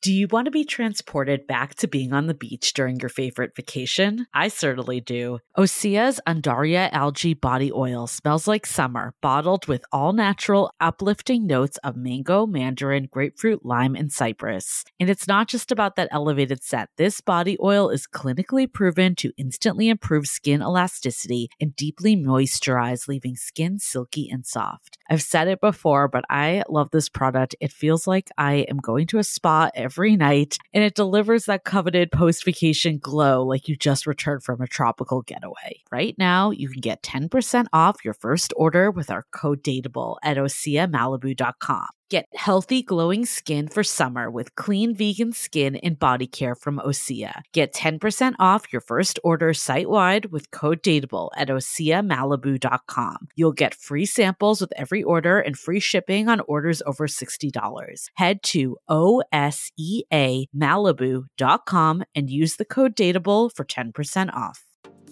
Do you want to be transported back to being on the beach during your favorite vacation? I certainly do. Osea's Undaria Algae Body Oil smells like summer, bottled with all-natural, uplifting notes of mango, mandarin, grapefruit, lime, and cypress. And it's not just about that elevated scent. This body oil is clinically proven to instantly improve skin elasticity and deeply moisturize, leaving skin silky and soft. I've said it before, but I love this product. It feels like I am going to a spa every night, and it delivers that coveted post-vacation glow like you just returned from a tropical getaway. Right now, you can get 10% off your first order with our code DATEABLE at OseaMalibu.com. Get healthy, glowing skin for summer with clean vegan skin and body care from Osea. Get 10% off your first order site-wide with code DATEABLE at OseaMalibu.com. You'll get free samples with every order and free shipping on orders over $60. Head to OSEAMalibu.com and use the code DATEABLE for 10% off.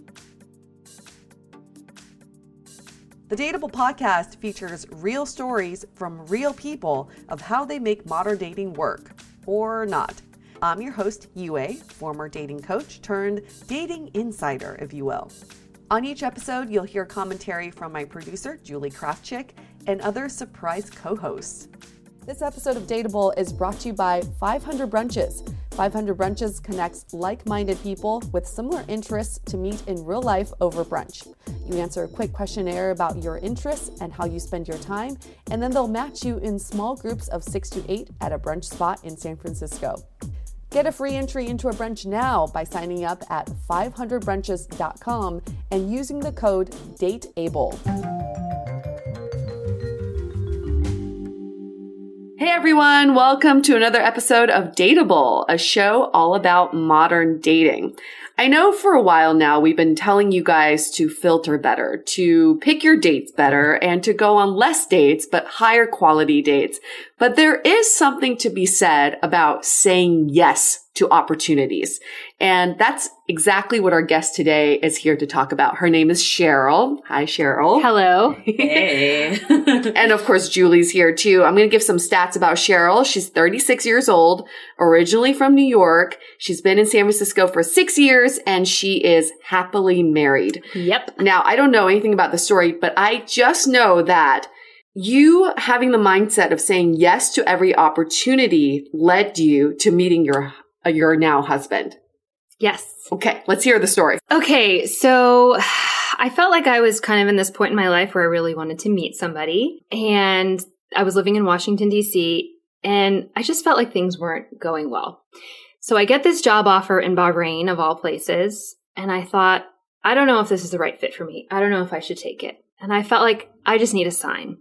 The Dateable podcast features real stories from real people of how they make modern dating work, or not. I'm your host, Yue, former dating coach turned dating insider, if you will. On each episode, you'll hear commentary from my producer, Julie Krafchick, and other surprise co-hosts. This episode of Dateable is brought to you by 500 Brunches. 500 Brunches connects like-minded people with similar interests to meet in real life over brunch. You answer a quick questionnaire about your interests and how you spend your time, and then they'll match you in small groups of 6 to 8 at a brunch spot in San Francisco. Get a free entry into a brunch now by signing up at 500brunches.com and using the code DATEABLE. Hey everyone, welcome to another episode of Dateable, a show all about modern dating. I know for a while now we've been telling you guys to filter better, to pick your dates better, and to go on less dates but higher quality dates. But there is something to be said about saying yes to opportunities. And that's exactly what our guest today is here to talk about. Her name is Cheryl. Hi, Cheryl. Hello. Hey. And of course, Julie's here too. I'm going to give some stats about Cheryl. She's 36 years old, originally from New York. She's been in San Francisco for 6 years, and she is happily married. Yep. Now, I don't know anything about the story, but I just know that you having the mindset of saying yes to every opportunity led you to meeting your now husband. Yes. Okay, let's hear the story. Okay, so I felt like I was kind of in this point in my life where I really wanted to meet somebody. And I was living in Washington, D.C., and I just felt like things weren't going well. So I get this job offer in Bahrain, of all places, and I thought, I don't know if this is the right fit for me. I don't know if I should take it. And I felt like I just need a sign.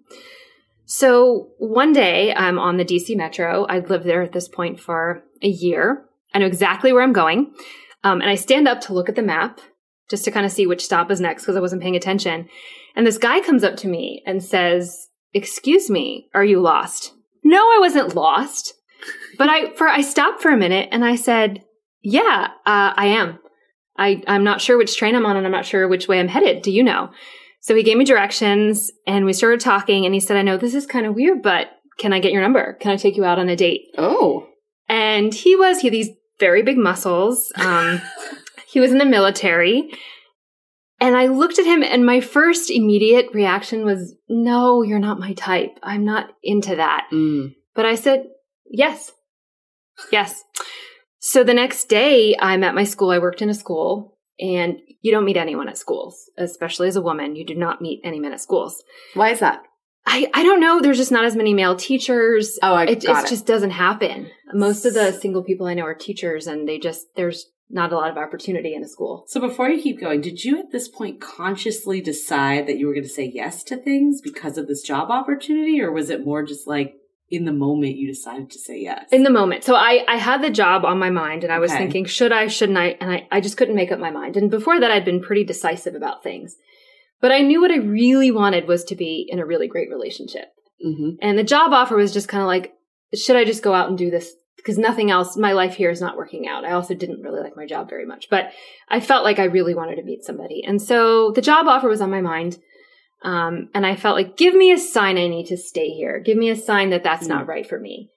So one day I'm on the DC Metro. I'd lived there at this point for a year. I know exactly where I'm going. And I stand up to look at the map just to kind of see which stop is next because I wasn't paying attention. And this guy comes up to me and says, "Excuse me, are you lost?" No, I wasn't lost. But I stopped for a minute and I said, "Yeah, I am. I'm not sure which train I'm on and I'm not sure which way I'm headed. Do you know?" So he gave me directions and we started talking and he said, "I know this is kind of weird, but can I get your number? Can I take you out on a date?" Oh. And he had these very big muscles. He was in the military. And I looked at him and my first immediate reaction was, "No, you're not my type. I'm not into that." But I said, yes. Yes. So the next day I'm at my school. I worked in a school, and you don't meet anyone at schools, especially as a woman. You do not meet any men at schools. Why is that? I don't know. There's just not as many male teachers. Oh, it just doesn't happen. Most of the single people I know are teachers, and there's not a lot of opportunity in a school. So before you keep going, did you at this point consciously decide that you were going to say yes to things because of this job opportunity, or was it more just like in the moment you decided to say yes? In the moment. So I had the job on my mind, and I was thinking, should I, shouldn't I? And I just couldn't make up my mind. And before that, I'd been pretty decisive about things. But I knew what I really wanted was to be in a really great relationship. Mm-hmm. And the job offer was just kind of like, should I just go out and do this? Because nothing else, my life here is not working out. I also didn't really like my job very much, but I felt like I really wanted to meet somebody. And so the job offer was on my mind. And I felt like, give me a sign I need to stay here. Give me a sign that that's not right for me.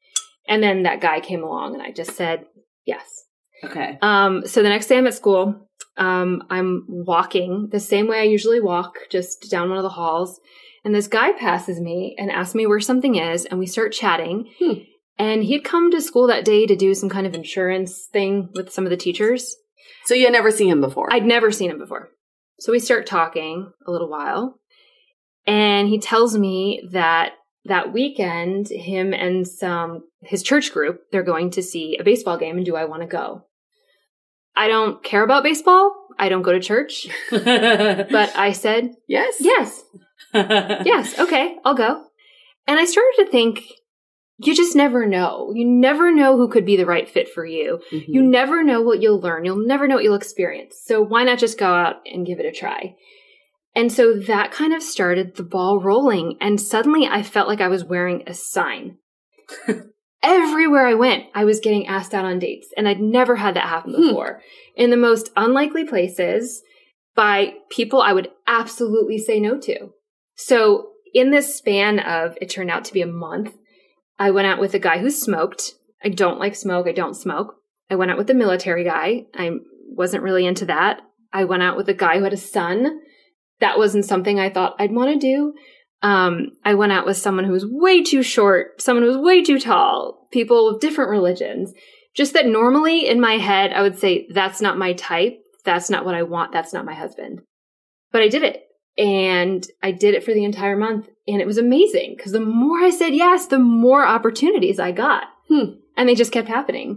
And then that guy came along and I just said yes. Okay. So the next day I'm at school. I'm walking the same way I usually walk, just down one of the halls. And this guy passes me and asks me where something is. And we start chatting. And he'd come to school that day to do some kind of insurance thing with some of the teachers. So you had never seen him before? I'd never seen him before. So we start talking a little while. And he tells me that weekend, him and his church group, they're going to see a baseball game. And do I want to go? I don't care about baseball. I don't go to church. But I said, yes. Yes. Yes. Okay, I'll go. And I started to think, you just never know. You never know who could be the right fit for you. Mm-hmm. You never know what you'll learn. You'll never know what you'll experience. So why not just go out and give it a try? And so that kind of started the ball rolling. And suddenly I felt like I was wearing a sign. Everywhere I went, I was getting asked out on dates. And I'd never had that happen before. In the most unlikely places, by people I would absolutely say no to. So in this span of, it turned out to be a month, I went out with a guy who smoked. I don't like smoke. I don't smoke. I went out with a military guy. I wasn't really into that. I went out with a guy who had a son. That wasn't something I thought I'd want to do. I went out with someone who was way too short, someone who was way too tall, people of different religions. Just that normally in my head, I would say, that's not my type. That's not what I want. That's not my husband. But I did it. And I did it for the entire month. And it was amazing because the more I said yes, the more opportunities I got. And they just kept happening.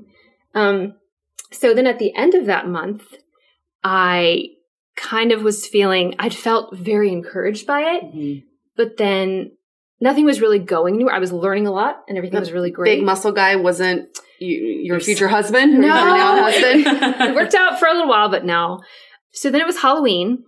So then at the end of that month, I kind of was feeling, I'd felt very encouraged by it. But then nothing was really going anywhere. I was learning a lot and everything was really great. Big muscle guy wasn't your future husband? Or No. your now husband? It worked out for a little while, but no. So then it was Halloween.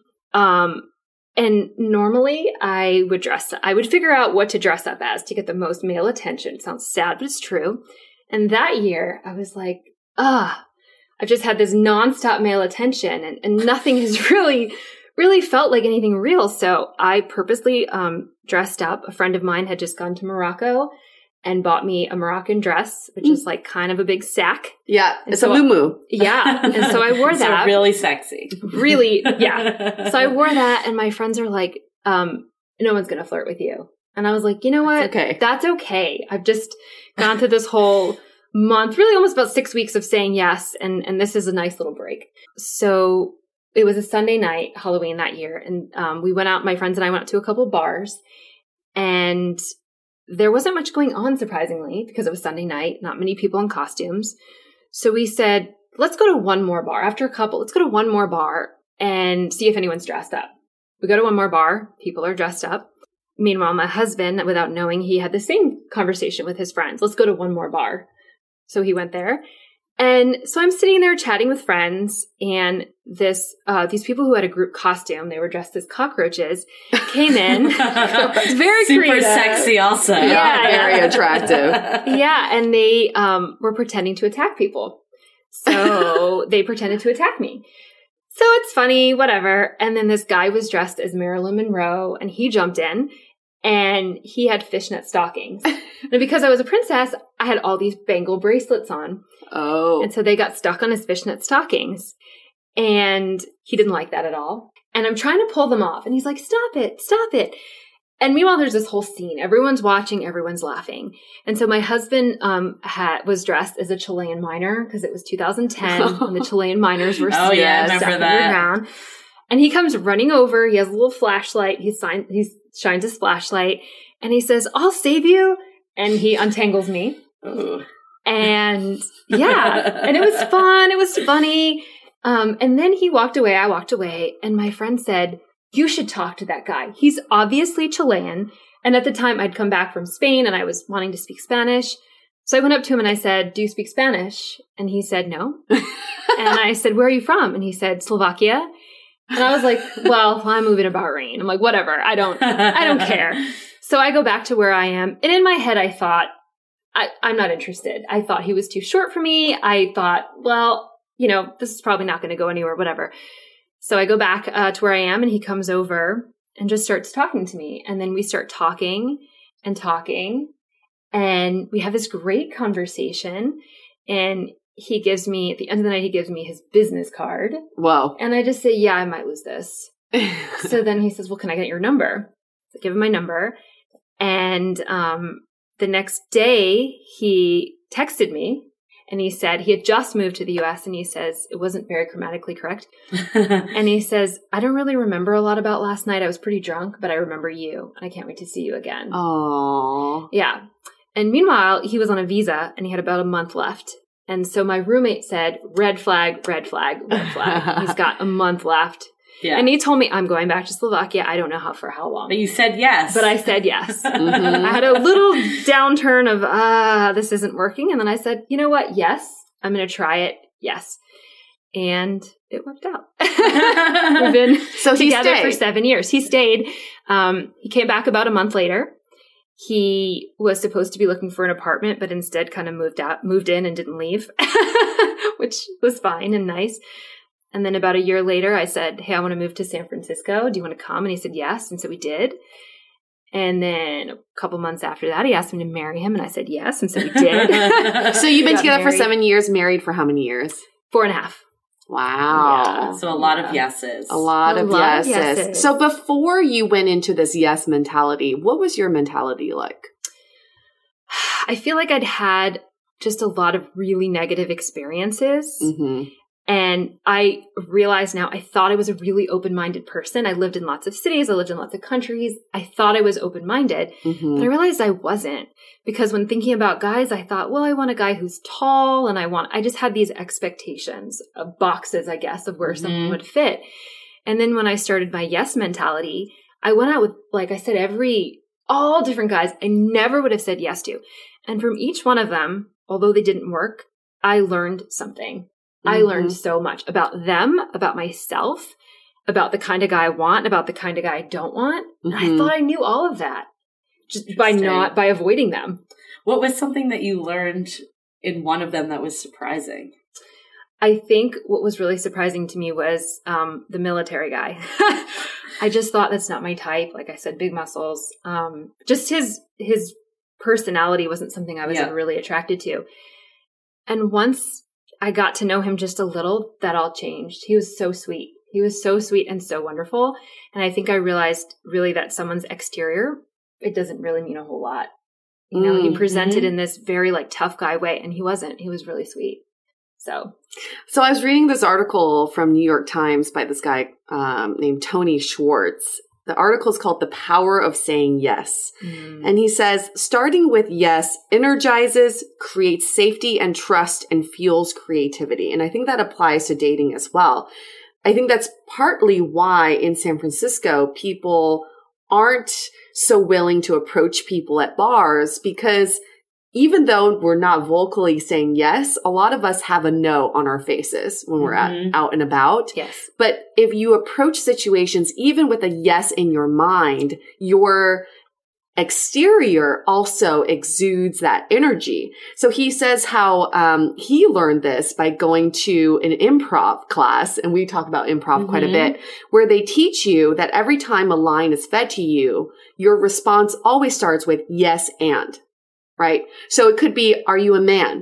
And normally I would figure out what to dress up as to get the most male attention. It sounds sad, but it's true. And that year I was like, I've just had this nonstop male attention and nothing has really felt like anything real. So I purposely dressed up. A friend of mine had just gone to Morocco and bought me a Moroccan dress, which is like kind of a big sack. Yeah, and it's a muumuu. Yeah. And so I wore that. So really sexy. Really, yeah. So I wore that and my friends are like, no one's going to flirt with you. And I was like, you know what? Okay. That's okay. I've just gone through this whole month, really almost about 6 weeks of saying yes. And this is a nice little break. So it was a Sunday night, Halloween that year. And we went out, my friends and I went out to a couple bars. And there wasn't much going on, surprisingly, because it was Sunday night, not many people in costumes. So we said, let's go to one more bar. After a couple, let's go to one more bar and see if anyone's dressed up. We go to one more bar. People are dressed up. Meanwhile, my husband, without knowing, he had the same conversation with his friends. Let's go to one more bar. So he went there. And so I'm sitting there chatting with friends, and these people who had a group costume, they were dressed as cockroaches, came in. It's very super creative. Sexy also. Yeah. Very attractive. Yeah, and they were pretending to attack people. So they pretended to attack me. So it's funny, whatever. And then this guy was dressed as Marilyn Monroe, and he jumped in, and he had fishnet stockings. And because I was a princess, I had all these bangle bracelets on. Oh. And so they got stuck on his fishnet stockings. And he didn't like that at all. And I'm trying to pull them off. And he's like, stop it, stop it. And meanwhile, there's this whole scene. Everyone's watching, everyone's laughing. And so my husband was dressed as a Chilean miner because it was 2010 when the Chilean miners were Oh, yeah, I remember that. around. And he comes running over. He has a little flashlight. He shines his flashlight. And he says, I'll save you. And he untangles me. Ooh. And yeah, and it was fun. It was funny. And then he walked away. I walked away. And my friend said, you should talk to that guy. He's obviously Chilean. And at the time I'd come back from Spain and I was wanting to speak Spanish. So I went up to him and I said, do you speak Spanish? And he said, no. And I said, where are you from? And he said, Slovakia. And I was like, well, I'm moving to Bahrain. I'm like, whatever. I don't care. So I go back to where I am. And in my head, I thought, I'm not interested. I thought he was too short for me. I thought, well, this is probably not going to go anywhere, whatever. So I go back to where I am and he comes over and just starts talking to me. And then we start talking and talking. And we have this great conversation, and he gives me, at the end of the night, he gives me his business card. Whoa. And I just say, yeah, I might lose this. So then he says, well, can I get your number? So I give him my number. And the next day, he texted me, and he said he had just moved to the U.S., and he says, it wasn't very grammatically correct. And he says, I don't really remember a lot about last night. I was pretty drunk, but I remember you, and I can't wait to see you again. Aww. Yeah. And meanwhile, he was on a visa, and he had about a month left. And so my roommate said, red flag, red flag, red flag. He's got a month left. Yeah. And he told me, I'm going back to Slovakia. I don't know for how long. But you said yes. But I said yes. I had a little downturn of, this isn't working. And then I said, you know what? Yes, I'm going to try it. Yes. And it worked out. We've been together for 7 years. He stayed. He came back about a month later. He was supposed to be looking for an apartment, but instead kind of moved in and didn't leave, which was fine and nice. And then about a year later, I said, hey, I want to move to San Francisco. Do you want to come? And he said, yes. And so we did. And then a couple months after that, he asked me to marry him. And I said, yes. And so we did. So you've been together for 7 years, married for how many years? 4.5. Wow. Yeah. So a lot of yeses. A lot of yeses. So before you went into this yes mentality, what was your mentality like? I feel like I'd had just a lot of really negative experiences. Mm-hmm. And I realize now I thought I was a really open-minded person. I lived in lots of cities. I lived in lots of countries. I thought I was open-minded, but I realized I wasn't, because when thinking about guys, I thought, well, I want a guy who's tall, and I just had these expectations of boxes, I guess, of where someone would fit. And then when I started my yes mentality, I went out with, like I said, all different guys I never would have said yes to. And from each one of them, although they didn't work, I learned something. I learned so much about them, about myself, about the kind of guy I want, about the kind of guy I don't want. And I thought I knew all of that just by avoiding them. What was something that you learned in one of them that was surprising? I think what was really surprising to me was the military guy. I just thought that's not my type. Like I said, big muscles. Just his personality wasn't something I was ever really attracted to. And once I got to know him just a little, that all changed. He was so sweet. He was so sweet and so wonderful. And I think I realized really that someone's exterior, it doesn't really mean a whole lot. You know, he presented in this very like tough guy way, and he wasn't. He was really sweet. So I was reading this article from New York Times by this guy named Tony Schwartz. The article is called The Power of Saying Yes. And he says, starting with yes energizes, creates safety and trust, and fuels creativity. And I think that applies to dating as well. I think that's partly why in San Francisco, people aren't so willing to approach people at bars, because even though we're not vocally saying yes, a lot of us have a no on our faces when we're out and about. yes. But if you approach situations even with a yes in your mind, your exterior also exudes that energy. So he says how he learned this by going to an improv class, and we talk about improv quite a bit, where they teach you that every time a line is fed to you, your response always starts with yes and. Right? So it could be, are you a man?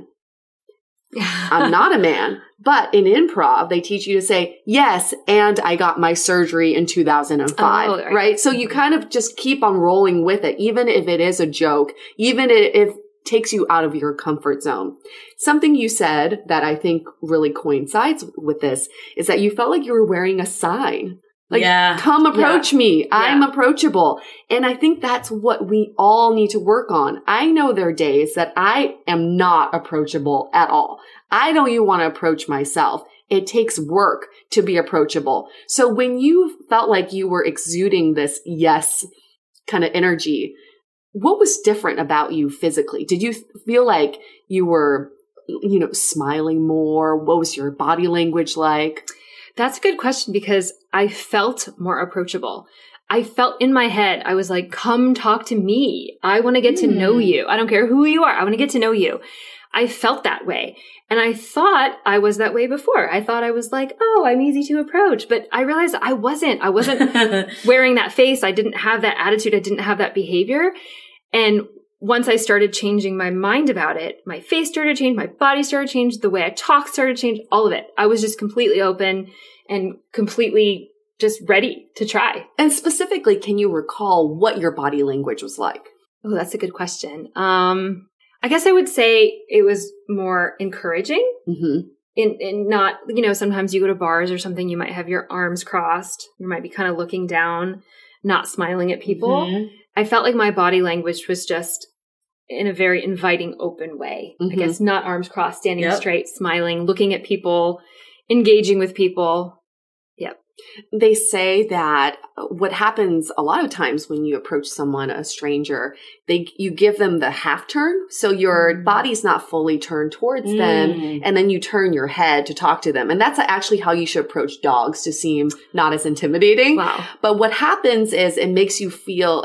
I'm not a man. But in improv, they teach you to say, yes, and I got my surgery in 2005. Right? So you kind of just keep on rolling with it, even if it is a joke, even if it takes you out of your comfort zone. Something you said that I think really coincides with this is that you felt like you were wearing a sign. Like, come approach me. I'm approachable. And I think that's what we all need to work on. I know there are days that I am not approachable at all. I don't even want to approach myself. It takes work to be approachable. So when you felt like you were exuding this yes kind of energy, what was different about you physically? Did you feel like you were, smiling more? What was your body language like? That's a good question, because I felt more approachable. I felt in my head, I was like, come talk to me. I want to get to know you. I don't care who you are. I want to get to know you. I felt that way. And I thought I was that way before. I thought I was like, oh, I'm easy to approach. But I realized I wasn't. I wasn't wearing that face. I didn't have that attitude. I didn't have that behavior. And once I started changing my mind about it, my face started to change, my body started to change, the way I talk started to change, all of it. I was just completely open and completely just ready to try. And specifically, can you recall what your body language was like? Oh, that's a good question. I guess I would say it was more encouraging. Mm-hmm. In not, sometimes you go to bars or something, you might have your arms crossed. You might be kind of looking down, not smiling at people. Mm-hmm. I felt like my body language was just in a very inviting, open way. Mm-hmm. I guess not arms crossed, standing straight, smiling, looking at people, engaging with people. Yep. They say that what happens a lot of times when you approach someone, a stranger, you give them the half turn. So your body's not fully turned towards them. And then you turn your head to talk to them. And that's actually how you should approach dogs to seem not as intimidating. Wow. But what happens is it makes you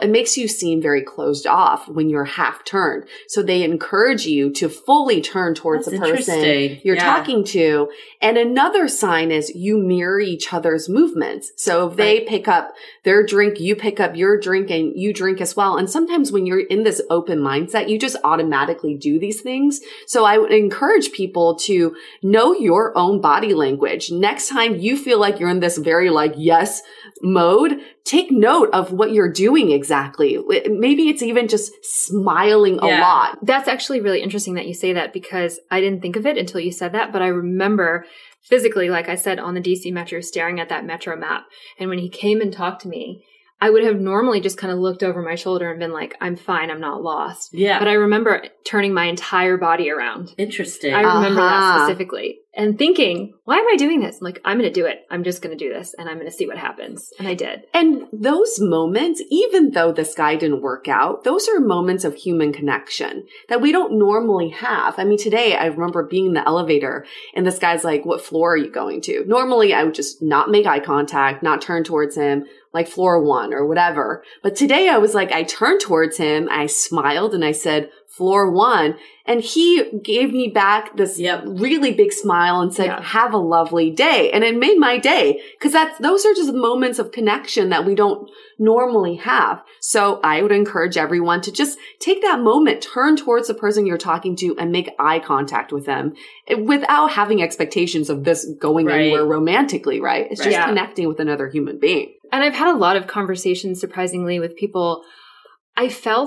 seem very closed off when you're half turned. So they encourage you to fully turn towards the person you're talking to. And another sign is you mirror each other's movements. So if they pick up their drink, you pick up your drink and you drink as well. And sometimes when you're in this open mindset, you just automatically do these things. So I would encourage people to know your own body language. Next time you feel like you're in this very yes mode, take note of what you're doing exactly. Maybe it's even just smiling a lot. That's actually really interesting that you say that, because I didn't think of it until you said that. But I remember physically, like I said, on the DC Metro, staring at that Metro map. And when he came and talked to me, I would have normally just kind of looked over my shoulder and been like, I'm fine, I'm not lost. Yeah. But I remember turning my entire body around. Interesting. I remember that specifically. And thinking, why am I doing this? I'm like, I'm going to do it. I'm just going to do this. And I'm going to see what happens. And I did. And those moments, even though this guy didn't work out, those are moments of human connection that we don't normally have. I mean, today I remember being in the elevator and this guy's like, what floor are you going to? Normally I would just not make eye contact, not turn towards him, like floor 1 or whatever. But today I was like, I turned towards him, I smiled and I said, floor 1. And he gave me back this really big smile and said, have a lovely day. And it made my day, because those are just moments of connection that we don't normally have. So I would encourage everyone to just take that moment, turn towards the person you're talking to and make eye contact with them without having expectations of this going anywhere romantically, right? It's just connecting with another human being. And I've had a lot of conversations, surprisingly, with people. I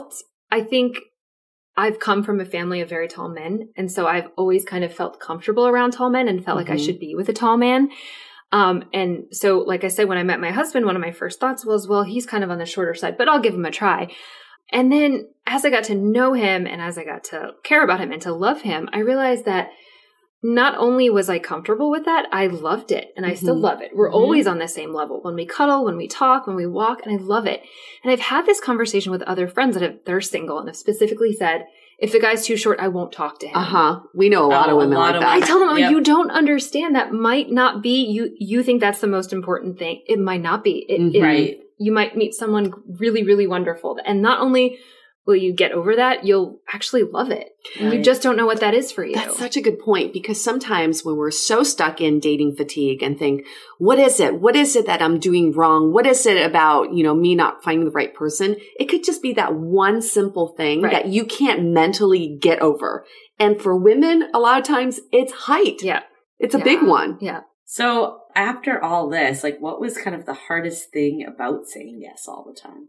think I've come from a family of very tall men. And so I've always kind of felt comfortable around tall men and felt like I should be with a tall man. And so, like I said, when I met my husband, one of my first thoughts was, well, he's kind of on the shorter side, but I'll give him a try. And then as I got to know him and as I got to care about him and to love him, I realized that not only was I comfortable with that, I loved it. And I still love it. We're always on the same level when we cuddle, when we talk, when we walk, and I love it. And I've had this conversation with other friends that are single and have specifically said, if the guy's too short, I won't talk to him. We know a lot of women like that. I tell them, you don't understand. That might not be, you think that's the most important thing. It might not be. Right. You might meet someone really, really wonderful. And not only will you get over that, you'll actually love it. And you just don't know what that is for you. That's such a good point, because sometimes when we're so stuck in dating fatigue and think, what is it? What is it that I'm doing wrong? What is it about, me not finding the right person? It could just be that one simple thing that you can't mentally get over. And for women, a lot of times it's height. Yeah. It's a big one. Yeah. So after all this, what was kind of the hardest thing about saying yes all the time?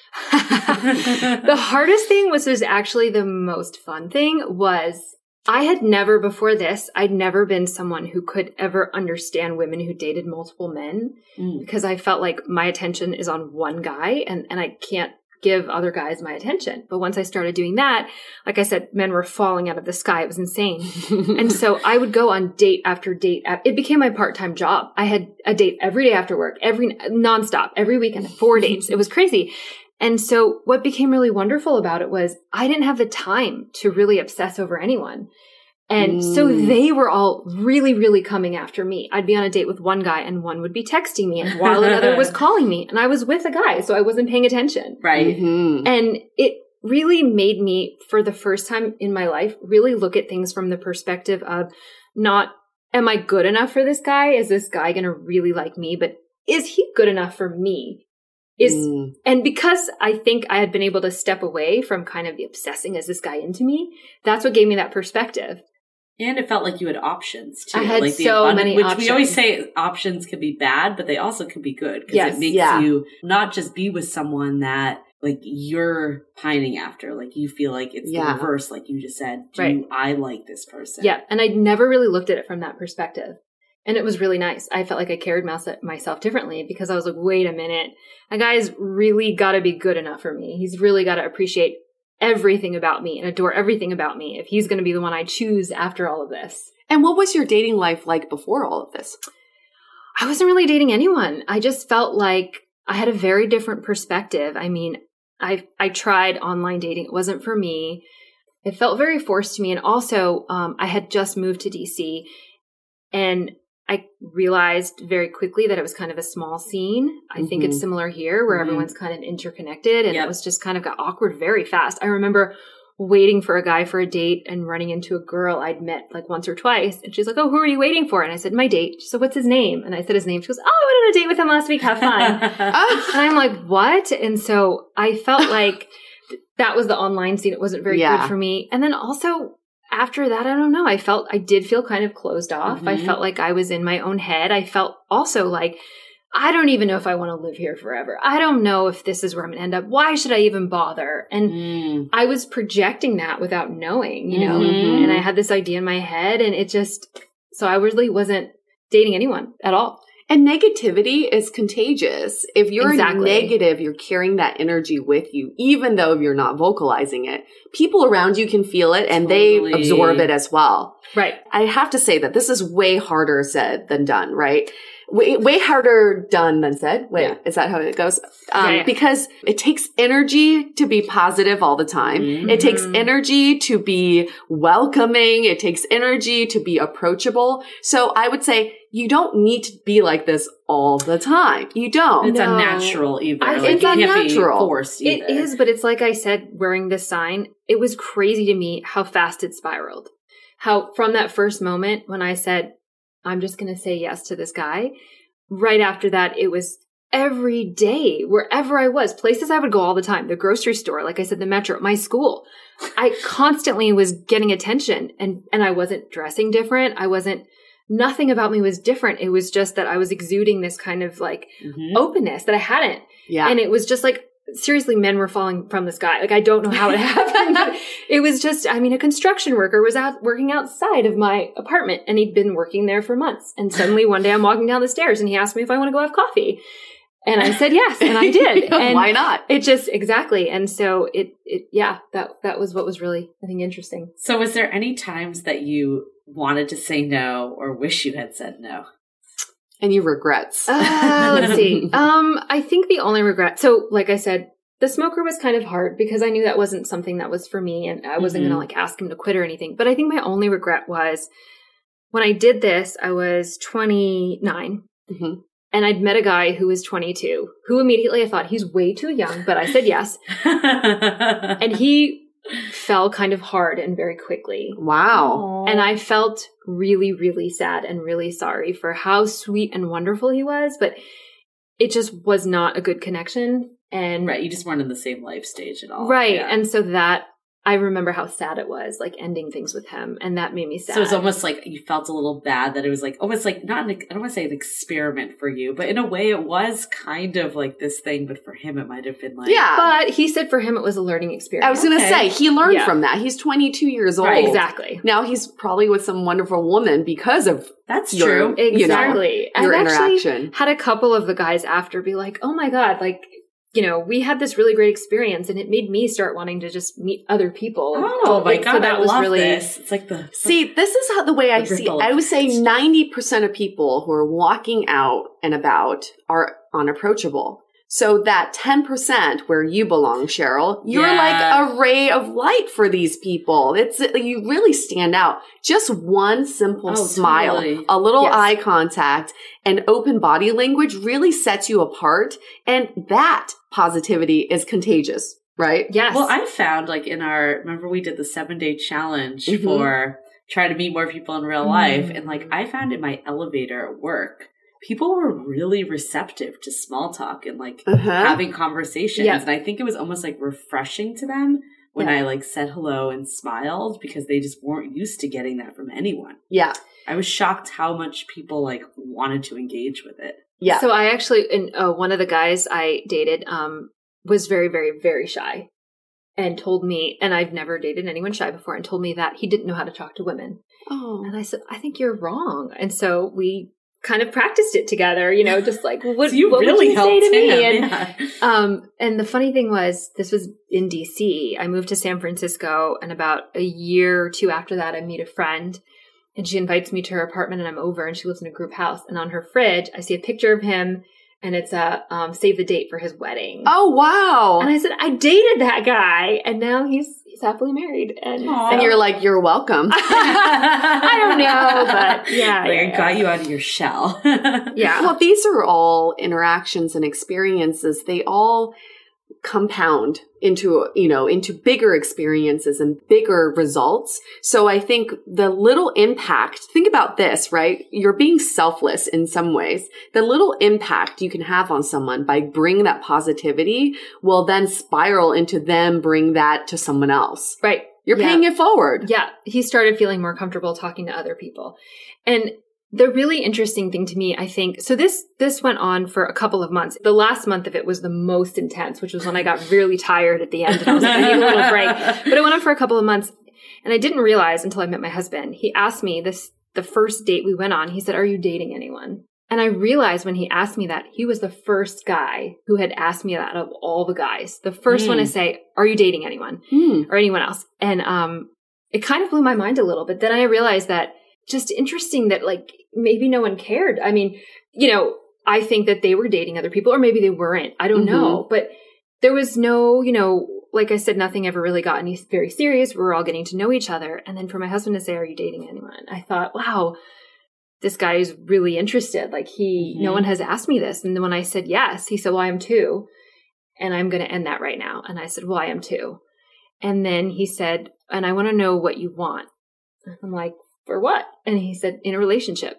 The hardest thing was actually the most fun thing was I had never before this, I'd never been someone who could ever understand women who dated multiple men because I felt like my attention is on one guy and I can't give other guys my attention. But once I started doing that, like I said, men were falling out of the sky. It was insane. And so I would go on date after date. It became my part-time job. I had a date every day after work, nonstop, every weekend, 4 dates. It was crazy. And so what became really wonderful about it was I didn't have the time to really obsess over anyone. And so they were all really, really coming after me. I'd be on a date with one guy and one would be texting me and while another was calling me and I was with a guy. So I wasn't paying attention. Right. Mm-hmm. And it really made me, for the first time in my life, really look at things from the perspective of not, am I good enough for this guy? Is this guy going to really like me? But is he good enough for me? And because I think I had been able to step away from kind of the obsessing, is this guy into me? That's what gave me that perspective. And it felt like you had options too. I had like so many which options. We always say options can be bad, but they also can be good because Yes. it makes you not just be with someone that like you're pining after. Like you feel like it's the reverse, like you just said. Do I like this person? Yeah. And I'd never really looked at it from that perspective. And it was really nice. I felt like I carried myself differently because I was like, wait a minute. A guy's really got to be good enough for me. He's really got to appreciate everything about me and adore everything about me if he's going to be the one I choose after all of this. And what was your dating life like before all of this? I wasn't really dating anyone. I just felt like I had a very different perspective. I mean, I tried online dating. It wasn't for me. It felt very forced to me. And also, I had just moved to DC, and I realized very quickly that it was kind of a small scene. I think it's similar here where everyone's kind of interconnected, and it was just kind of got awkward very fast. I remember waiting for a guy for a date and running into a girl I'd met like once or twice. And she's like, oh, who are you waiting for? And I said, my date. She said, what's his name? And I said his name. She goes, oh, I went on a date with him last week. Have fun. And I'm like, what? And so I felt like that was the online scene. It wasn't very good for me. And then also after that, I don't know. I did feel kind of closed off. I felt like I was in my own head. I felt also like, I don't even know if I want to live here forever. I don't know if this is where I'm going to end up. Why should I even bother? And I was projecting that without knowing, you know, and I had this idea in my head, and it just, so I really wasn't dating anyone at all. And negativity is contagious. If you're negative, you're carrying that energy with you, even though you're not vocalizing it. People around you can feel it and they absorb it as well. Right. I have to say that this is way harder said than done, right? Way harder done than said. Wait, is that how it goes? Because it takes energy to be positive all the time. It takes energy to be welcoming. It takes energy to be approachable. So I would say you don't need to be like this all the time. You don't. It's unnatural either. I think it's unnatural. Forced either. It is, but it's like I said, wearing this sign, it was crazy to me how fast it spiraled. How from that first moment when I said, I'm just going to say yes to this guy. Right after that, it was every day, wherever I was, places I would go all the time, the grocery store, like I said, the metro, my school. I constantly was getting attention, and I wasn't dressing different. Nothing about me was different. It was just that I was exuding this kind of like openness that I hadn't. Yeah. And it was just like, seriously, men were falling from the sky. Like, I don't know how it happened. But it was just, I mean, a construction worker was out working outside of my apartment, and he'd been working there for months. And suddenly one day I'm walking down the stairs and he asked me if I want to go have coffee. And I said yes, and I did. And why not? It just, exactly. And so that was what was really, I think, interesting. So was there any times that you wanted to say no or wish you had said no? Any regrets? Let's see. I think the only regret, so like I said, the smoker was kind of hard because I knew that wasn't something that was for me, and I wasn't going to like ask him to quit or anything. But I think my only regret was when I did this, I was 29 and I'd met a guy who was 22, who immediately I thought he's way too young, but I said yes. And he fell kind of hard and very quickly. Wow. And I felt really, really sad and really sorry for how sweet and wonderful he was, but it just was not a good connection. And right, you just weren't in the same life stage at all. Right. Yeah. And so that, I remember how sad it was, like ending things with him, and that made me sad. So it's almost like you felt a little bad that it was like almost like not I don't want to say an experiment for you, but in a way it was kind of like this thing, but for him it might have been like But he said for him it was a learning experience. I was going to say he learned from that. He's 22 years old. Right, exactly. Now he's probably with some wonderful woman because of that's true. Exactly. Your interaction. Actually had a couple of the guys after be like, "Oh my God, like, you know, we had this really great experience, and it made me start wanting to just meet other people." Oh my God, so that was really this. It's like see, this is how the way I see it. I would say 90% of people who are walking out and about are unapproachable. So that 10% where you belong, Cheryl, you're like a ray of light for these people. You really stand out. Just one simple smile, a little eye contact, and open body language really sets you apart. And that positivity is contagious, right? Yes. Well, I found like remember we did the 7-day challenge for trying to meet more people in real life. And like I found in my elevator at work, people were really receptive to small talk and like Uh-huh. having conversations. Yeah. And I think it was almost like refreshing to them when I like said hello and smiled, because they just weren't used to getting that from anyone. Yeah. I was shocked how much people like wanted to engage with it. Yeah. So I actually, one of the guys I dated was very, very, very shy and told me, and I've never dated anyone shy before, and told me that he didn't know how to talk to women. Oh. And I said, I think you're wrong. And so we kind of practiced it together, just like, what, So you what really would you say to me? helped him. And, and the funny thing was, this was in DC. I moved to San Francisco, and about a year or two after that, I meet a friend, and she invites me to her apartment, and I'm over, and she lives in a group house. And on her fridge, I see a picture of him, and it's a save the date for his wedding. Oh, wow. And I said, I dated that guy, and now he's happily married. And, And you're like, you're welcome. I don't know, but yeah. Like, yeah, it got you out of your shell. yeah. Well, these are all interactions and experiences. They all compound into bigger experiences and bigger results. So I think the little impact, think about this, right? You're being selfless in some ways. The little impact you can have on someone by bringing that positivity will then spiral into them bring that to someone else. Right. You're paying it forward. Yeah. He started feeling more comfortable talking to other people. And the really interesting thing to me, I think, so this went on for a couple of months. The last month of it was the most intense, which was when I got really tired at the end. And I was like, I need a little break. But it went on for a couple of months. And I didn't realize until I met my husband. He asked me the first date we went on, he said, are you dating anyone? And I realized when he asked me that, he was the first guy who had asked me that of all the guys. The first one to say, are you dating anyone or anyone else? And it kind of blew my mind a little bit. Then I realized that just interesting that like maybe no one cared. I mean, I think that they were dating other people, or maybe they weren't. I don't know. But there was no, like I said, nothing ever really got any very serious. We were all getting to know each other. And then for my husband to say, are you dating anyone? I thought, wow, this guy is really interested. Like no one has asked me this. And then when I said yes, he said, well, I am too. And I'm going to end that right now. And I said, well, I am too. And then he said, and I want to know what you want. I'm like, for what? And he said, in a relationship.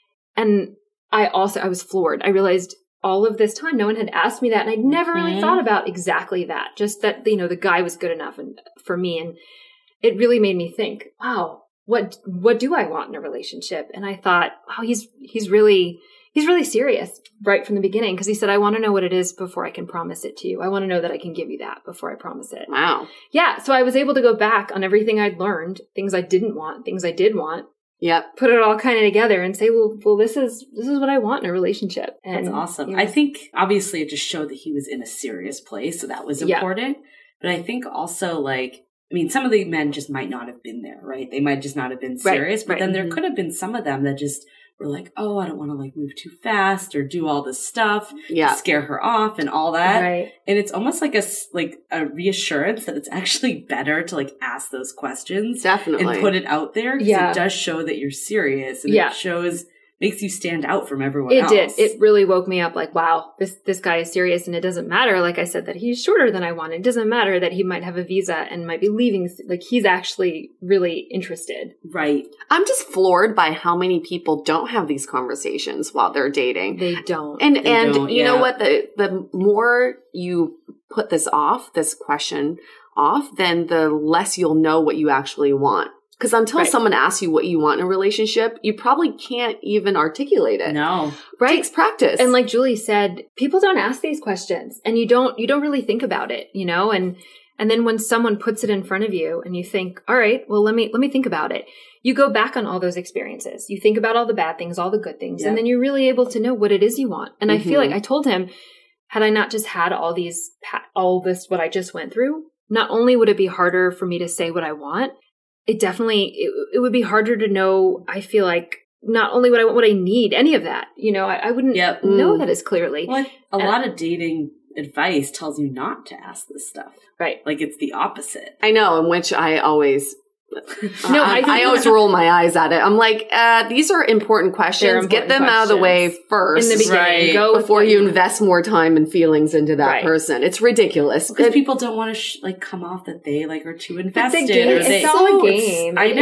And I was floored. I realized all of this time, no one had asked me that. And I'd never really thought about exactly that. Just that, the guy was good enough for me. And it really made me think, wow, what do I want in a relationship? And I thought, oh, he's really serious right from the beginning. Cause he said, I want to know what it is before I can promise it to you. I want to know that I can give you that before I promise it. Wow. Yeah. So I was able to go back on everything I'd learned, things I didn't want, things I did want. Yep. Put it all kind of together and say, well, this is what I want in a relationship. And that's awesome. I think obviously it just showed that he was in a serious place. So that was important. But I think also some of the men just might not have been there, right? They might just not have been serious. But then there could have been some of them that just were like, oh, I don't want to move too fast or do all this stuff to scare her off and all that. Right. And it's almost like a reassurance that it's actually better to ask those questions. Definitely. And put it out there. Because it does show that you're serious. And it makes you stand out from everyone else. It did. It really woke me up wow, this guy is serious. And it doesn't matter, like I said, that he's shorter than I want. It doesn't matter that he might have a visa and might be leaving. He's actually really interested. Right. I'm just floored by how many people don't have these conversations while they're dating. They don't. And you know what? The more you put this question off, then the less you'll know what you actually want. Because until someone asks you what you want in a relationship, you probably can't even articulate it. No. Right. It takes practice. And like Julie said, people don't ask these questions and you don't really think about it, and then when someone puts it in front of you and you think, all right, well, let me think about it. You go back on all those experiences. You think about all the bad things, all the good things, and then you're really able to know what it is you want. And I feel like I told him, had I not just had all this, what I just went through, not only would it be harder for me to say what I want, it would be harder to know, I feel like, not only what I want, what I need, any of that. I wouldn't know that as clearly. Well, a lot of dating advice tells you not to ask this stuff. Right. It's the opposite. I know, in which I always No, I always roll my eyes at it. I'm like, these are important questions. Get them out of the way first. In the beginning. Go before you invest more time and feelings into that person. It's ridiculous. Because people don't want to come off that they are too invested. It's all a game. I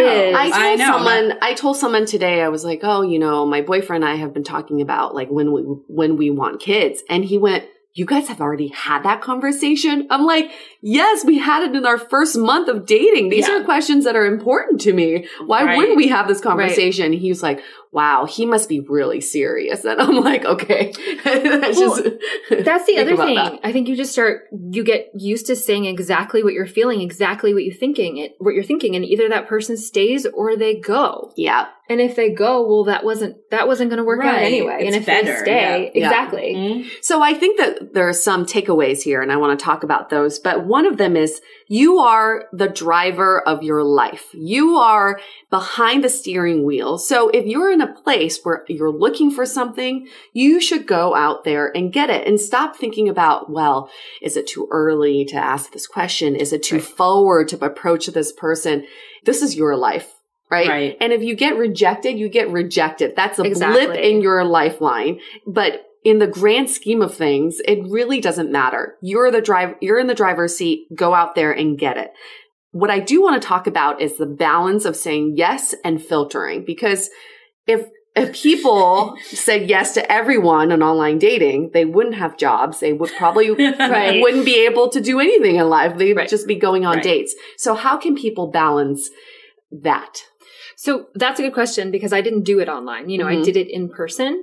know. I told someone today, I was like, oh, my boyfriend and I have been talking about when we want kids. And he went, you guys have already had that conversation? I'm like, yes, we had it in our first month of dating. These are questions that are important to me. Why wouldn't we have this conversation? He was like, wow, he must be really serious. And I'm like, okay. That's the other thing. I think you get used to saying exactly what you're feeling, exactly what you're thinking, and either that person stays or they go. Yeah. And if they go, well, that wasn't going to work out anyway. It's and if better, they stay, exactly. Mm-hmm. So I think that there are some takeaways here, and I want to talk about those. But one of them is you are the driver of your life. You are behind the steering wheel. So if you're in a place where you're looking for something, you should go out there and get it and stop thinking about, well, is it too early to ask this question? Is it too forward to approach this person? This is your life. Right. And if you get rejected, you get rejected. That's a blip in your lifeline. But in the grand scheme of things, it really doesn't matter. You're in the driver's seat. Go out there and get it. What I do want to talk about is the balance of saying yes and filtering. Because if people said yes to everyone in online dating, they wouldn't have jobs. They would probably wouldn't be able to do anything in life. They would just be going on dates. So how can people balance that? So that's a good question because I didn't do it online. I did it in person.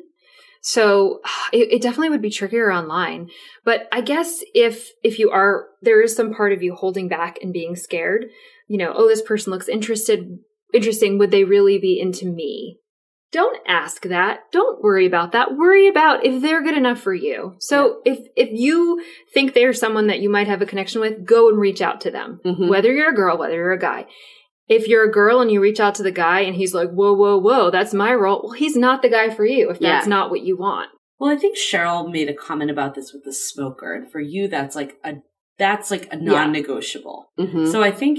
So it definitely would be trickier online. But I guess if there is some part of you holding back and being scared, this person looks interesting. Would they really be into me? Don't ask that. Don't worry about that. Worry about if they're good enough for you. So if you think they're someone that you might have a connection with, go and reach out to them, whether you're a girl, whether you're a guy. If you're a girl and you reach out to the guy and he's like, whoa, that's my role. Well, he's not the guy for you if that's not what you want. Well, I think Cheryl made a comment about this with the smoker. And for you, that's like a non-negotiable. Mm-hmm. So I think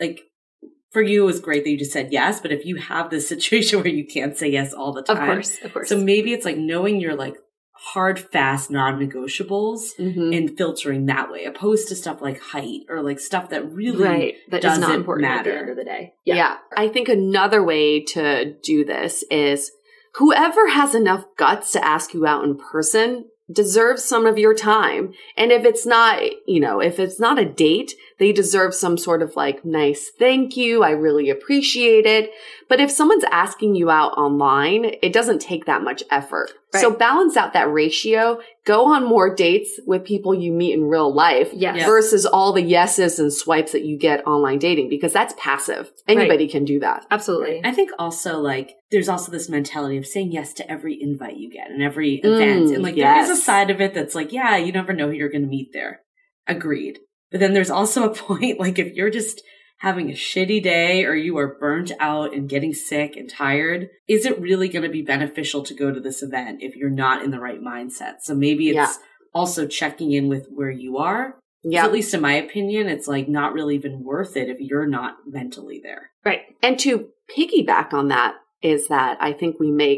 for you, it was great that you just said yes. But if you have this situation where you can't say yes all the time. Of course. So maybe it's knowing your hard, fast, non-negotiables and filtering that way, opposed to stuff like height or stuff that really that doesn't is not important matter at the end of the day. Yeah. I think another way to do this is whoever has enough guts to ask you out in person deserves some of your time. And if it's not, if it's not a date, they deserve some sort of nice thank you. I really appreciate it. But if someone's asking you out online, it doesn't take that much effort. Right. So balance out that ratio. Go on more dates with people you meet in real life versus all the yeses and swipes that you get online dating, because that's passive. Anybody can do that. Absolutely. I think also there's also this mentality of saying yes to every invite you get and every event. And there is a side of it that's you never know who you're going to meet there. Agreed. But then there's also a point, if you're just having a shitty day or you are burnt out and getting sick and tired, is it really going to be beneficial to go to this event if you're not in the right mindset? So maybe it's also checking in with where you are. Yeah. At least in my opinion, it's not really even worth it if you're not mentally there. Right. And to piggyback on that is that I think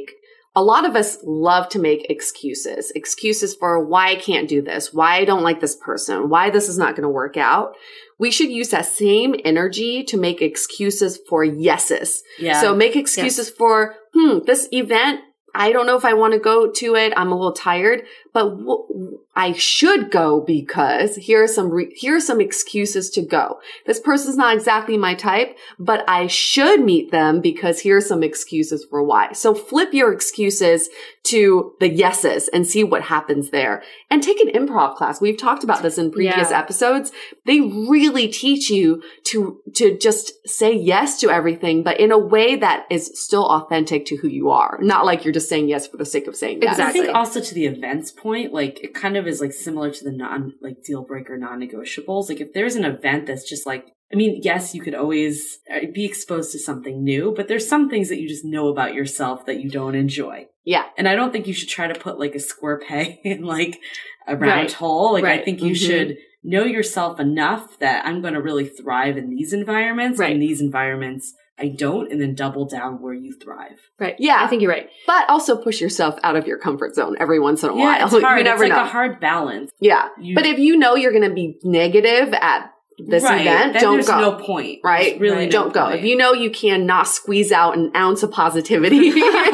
a lot of us love to make excuses for why I can't do this, why I don't like this person, why this is not going to work out. We should use that same energy to make excuses for yeses. Yeah. So make excuses for, this event, I don't know if I want to go to it. I'm a little tired, but I should go because here are some excuses to go. This person's not exactly my type, but I should meet them because here are some excuses for why. So flip your excuses to the yeses and see what happens there. And take an improv class. We've talked about this in previous episodes. They really teach you to just say yes to everything, but in a way that is still authentic to who you are. Not like you're just saying yes for the sake of saying yes. Exactly. I think also to the events point, it kind of is similar to the deal breaker non-negotiables. If there's an event that's just yes, you could always be exposed to something new, but there's some things that you just know about yourself that you don't enjoy. Yeah. And I don't think you should try to put a square peg in a round hole. I think you should know yourself enough that I'm going to really thrive in these environments. Right. In these environments, I don't, and then double down where you thrive. Right. Yeah. I think you're right. But also push yourself out of your comfort zone every once in a while. It's hard. You never it's like know. a hard balance. Yeah. But if you know you're going to be negative at this event, then don't there's go. No point. Right? There's really don't no go. point. If you know you cannot squeeze out an ounce of positivity,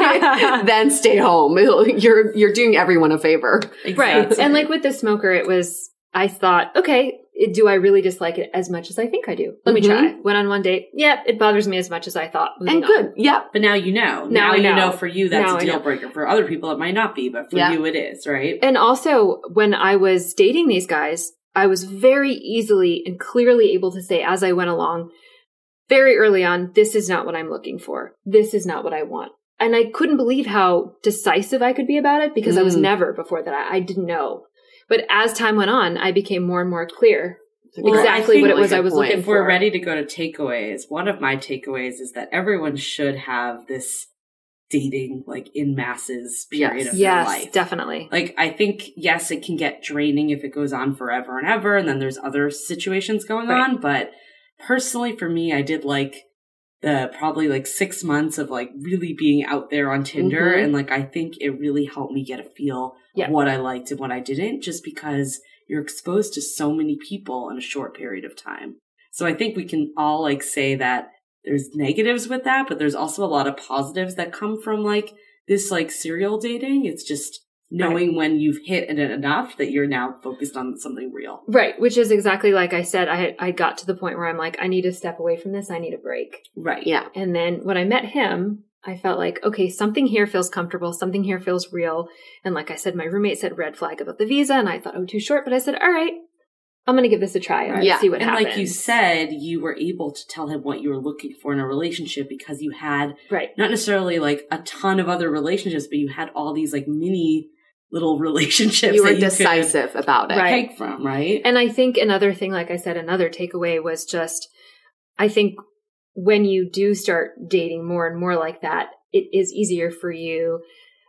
then stay home. You're doing everyone a favor. Exactly. Right. And like with the smoker, I thought, okay, do I really dislike it as much as I think I do? Let me try. Went on one date. Yeah, it bothers me as much as I thought. And good. Yeah. But now you know. Now I you know. know for you that's Now a I deal know. breaker. For other people it might not be, but for you it is, right? And also, when I was dating these guys, I was very easily and clearly able to say as I went along, very early on, this is not what I'm looking for. This is not what I want. And I couldn't believe how decisive I could be about it because I was never before that. I didn't know. But as time went on, I became more and more clear exactly what it was I was looking if for. we're ready to go to takeaways, one of my takeaways is that everyone should have this dating like in masses period of their life. Yes, definitely. Like I think, yes, it can get draining if it goes on forever and ever, and then there's other situations going on. But personally for me, I did like the probably like 6 months of like really being out there on Tinder. And like, I think it really helped me get a feel of what I liked and what I didn't, just because you're exposed to so many people in a short period of time. So I think we can all like say that there's negatives with that, but there's also a lot of positives that come from like this like serial dating. It's just knowing when you've hit it enough that you're now focused on something real. Right. Which is exactly like I said, I got to the point where I'm like, I need to step away from this. I need a break. Right. Yeah. And then when I met him, I felt like, okay, something here feels comfortable. Something here feels real. And like I said, my roommate said red flag about the visa. And I thought, oh, too short. But I said, all right, I'm going to give this a try and see what happens. And like you said, you were able to tell him what you were looking for in a relationship because you had not necessarily like a ton of other relationships, but you had all these like mini little relationships. You were decisive about it. Take from, right? And I think another thing, like I said, another takeaway was just, I think when you do start dating more and more like that, it is easier for you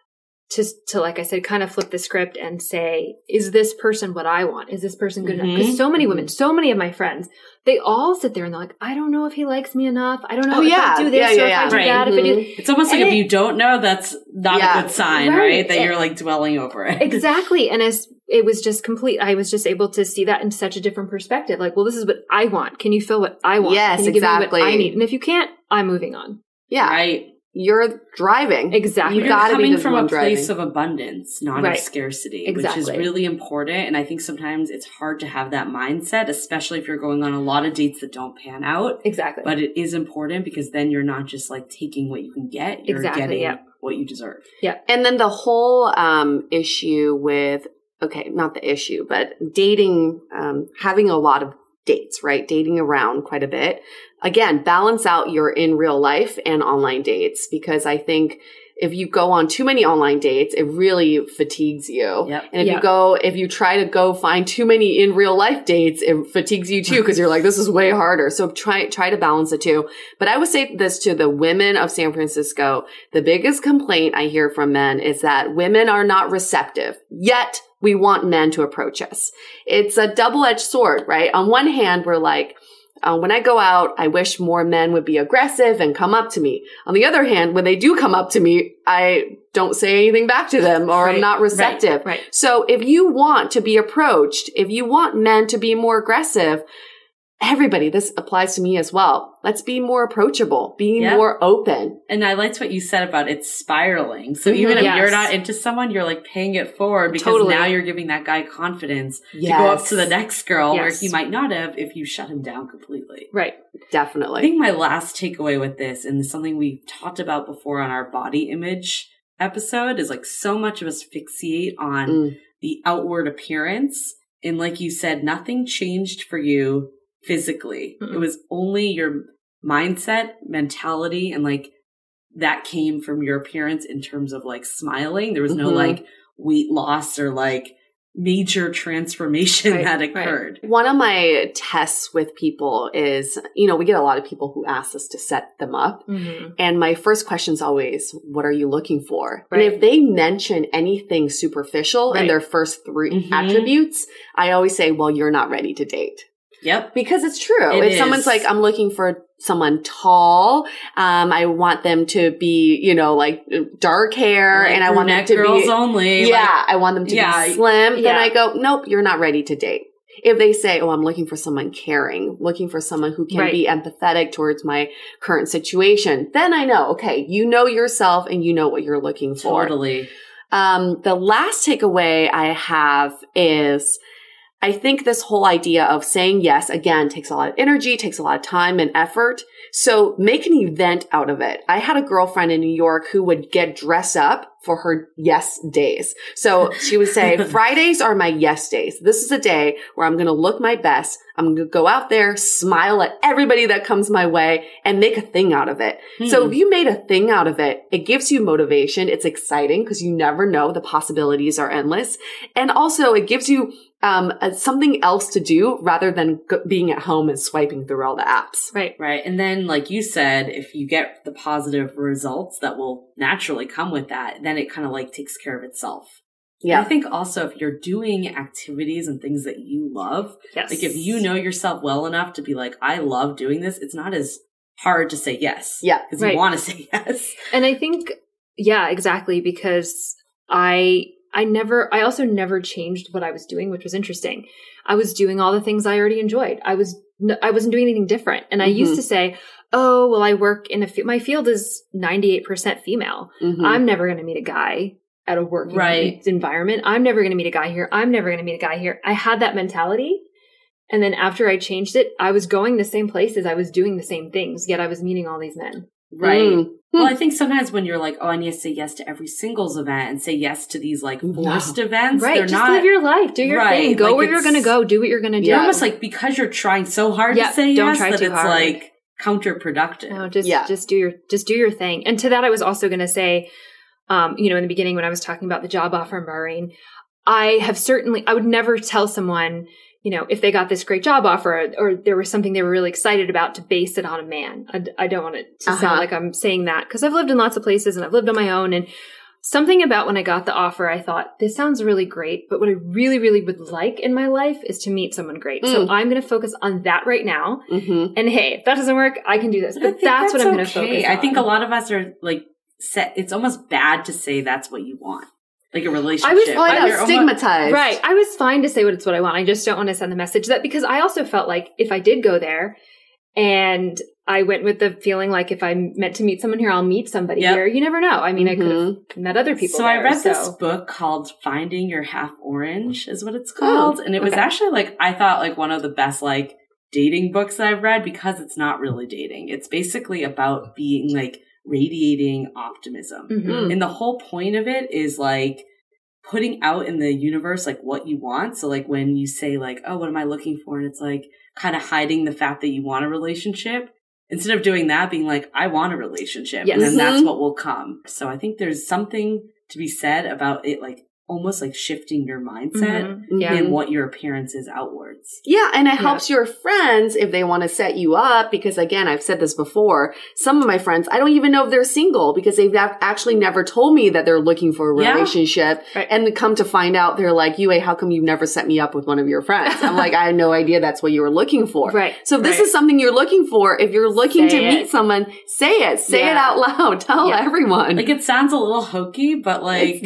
to like I said, kind of flip the script and say, is this person what I want? Is this person good enough? Because so many women, so many of my friends, they all sit there and they're like, I don't know if he likes me enough. I don't know if I do this or if I do that. If I do. It's almost like if you don't know, that's not a good sign, right? That you're like dwelling over it. Exactly. And as it was just complete, I was just able to see that in such a different perspective. Like, well, this is what I want. Can you feel what I want? Yes, Can you give me what I need? And if you can't, I'm moving on. Yeah. Right. You're driving. Exactly. You're coming from a place of abundance, not of scarcity, which is really important. And I think sometimes it's hard to have that mindset, especially if you're going on a lot of dates that don't pan out. Exactly. But it is important because then you're not just like taking what you can get, you're getting what you deserve. Yeah. And then the whole issue with, okay, not the issue, but dating, having a lot of dates, right? Dating around quite a bit. Again, balance out your in real life and online dates, because I think if you go on too many online dates, it really fatigues you. Yep. And if you try to go find too many in real life dates, it fatigues you too, because you're like, this is way harder. So try to balance it too. But I would say this to the women of San Francisco. The biggest complaint I hear from men is that women are not receptive, yet we want men to approach us. It's a double-edged sword, right? On one hand, we're like, when I go out, I wish more men would be aggressive and come up to me. On the other hand, when they do come up to me, I don't say anything back to them, or I'm not receptive. Right. So if you want to be approached, if you want men to be more aggressive, everybody, this applies to me as well. Let's be more approachable, be more open. And I liked what you said about it spiraling. So even if you're not into someone, you're like paying it forward, because now you're giving that guy confidence to go up to the next girl where he might not have if you shut him down completely. Right. Definitely. I think my last takeaway with this, and something we've talked about before on our body image episode, is like so much of us fixate on the outward appearance. And like you said, nothing changed for you physically. It was only your mindset, mentality, and like that came from your appearance in terms of like smiling. There was no like weight loss or like major transformation that occurred. Right. One of my tests with people is, we get a lot of people who ask us to set them up. Mm-hmm. And my first question is always, what are you looking for? Right. And if they mention anything superficial in their first 3 attributes, I always say, well, you're not ready to date. Yep. Because it's true. If someone's like, I'm looking for someone tall, I want them to be, like dark hair, like and I want them to girls be only. Yeah, I want them to be slim. Then I go, nope, you're not ready to date. If they say, oh, I'm looking for someone caring, looking for someone who can be empathetic towards my current situation, then I know, okay, you know yourself and you know what you're looking for. Totally. The last takeaway I have is, I think this whole idea of saying yes, again, takes a lot of energy, takes a lot of time and effort. So make an event out of it. I had a girlfriend in New York who would get dressed up for her yes days. So she would say, Fridays are my yes days. This is a day where I'm going to look my best. I'm going to go out there, smile at everybody that comes my way, and make a thing out of it. So if you made a thing out of it, it gives you motivation. It's exciting because you never know. The possibilities are endless. And also it gives you something else to do rather than being at home and swiping through all the apps. Right. Right. And then, like you said, if you get the positive results that will naturally come with that, then it kind of like takes care of itself. Yeah. And I think also if you're doing activities and things that you love, like if you know yourself well enough to be like, I love doing this, it's not as hard to say yes. Yeah. Because you want to say yes. And I think, exactly. Because I also never changed what I was doing, which was interesting. I was doing all the things I already enjoyed. I wasn't doing anything different. And I used to say, oh, well, I work in my field is 98% female. I'm never going to meet a guy at a work environment. I'm never going to meet a guy here. I'm never going to meet a guy here. I had that mentality. And then after I changed it, I was going the same places. I was doing the same things, yet I was meeting all these men. Right. Well, I think sometimes when you're like, oh, I need to say yes to every singles event and say yes to these like forced events. Right. Just live your life. Do your thing. Go where you're going to go. Do what you're going to do. You're almost like, because you're trying so hard to say yes, that it's like counterproductive. No, just do your thing. And to that, I was also going to say, in the beginning when I was talking about the job offer in Bahrain, I would never tell someone, if they got this great job offer or there was something they were really excited about, to base it on a man. I don't want it to sound like I'm saying that, because I've lived in lots of places and I've lived on my own, and something about when I got the offer, I thought, this sounds really great, but what I really, really would like in my life is to meet someone great. So I'm going to focus on that right now. And hey, if that doesn't work, I can do this. But that's what I'm going to focus on. I think a lot of us are like set. It's almost bad to say that's what you want. Like a relationship. I was stigmatized. Right. I was fine to say it's what I want. I just don't want to send the message that, because I also felt like if I did go there and I went with the feeling like if I'm meant to meet someone here, I'll meet somebody here. You never know. I mean, I could have met other people there. I read this book called Finding Your Half Orange is what it's called. And it was actually like, I thought like one of the best like dating books that I've read, because it's not really dating. It's basically about being like radiating optimism. And the whole point of it is like putting out in the universe like what you want. So like when you say like, oh, what am I looking for? And it's like kind of hiding the fact that you want a relationship. Instead of doing that, being like, I want a relationship. And then that's what will come. So I think there's something to be said about it, like almost like shifting your mindset and what your appearance is outwards. Yeah. And it helps your friends if they want to set you up, because again, I've said this before, some of my friends, I don't even know if they're single because they've actually never told me that they're looking for a relationship. And come to find out, they're like, Yue, how come you've never set me up with one of your friends? I'm like, I had no idea that's what you were looking for. So if this is something you're looking for, if you're looking to meet someone, say it. Say it out loud. Tell everyone. Like it sounds a little hokey, but like,